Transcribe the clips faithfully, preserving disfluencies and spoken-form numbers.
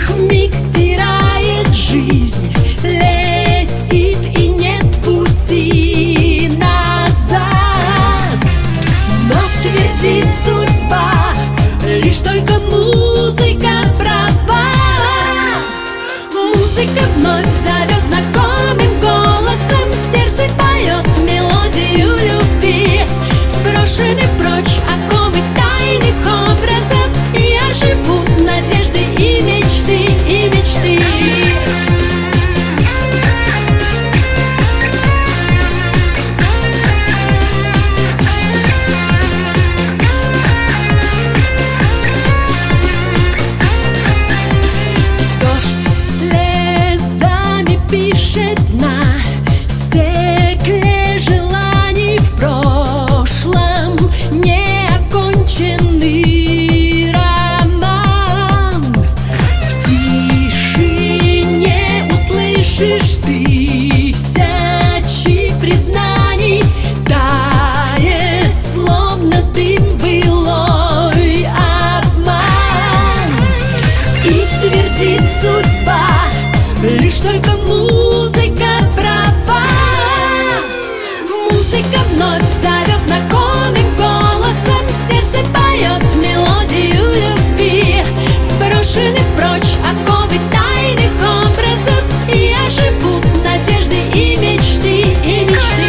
их вмиг стирает жизнь, летит и нет пути назад. Но твердит судьба, лишь только музыка права. Музыка вновь зовет знакомым голосом, сердце поет мелодию любви. Сброшены прочь оковы тайных образов, и оживут надежды и мечты, и мечты. Пишет на стекле желаний в прошлом неоконченный роман. В тишине услышишь тысячи признаний, тает, словно дым былой обман. И твердит судьба, лишь только музыка права. Музыка вновь зовет знакомым голосом, сердце поет мелодию любви. Сброшены прочь оковы тайных образов, и оживут надежды и мечты, и мечты.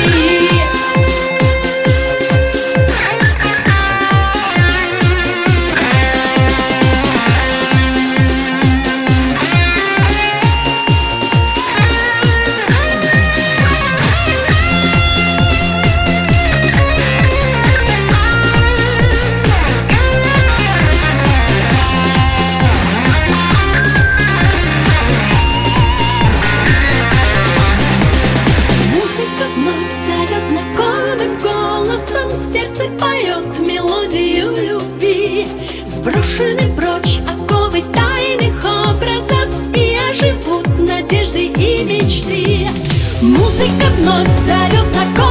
Сердце поет мелодию любви. Сброшены прочь оковы тайных образов, и оживут надежды и мечты. Музыка вновь зовет знакомых.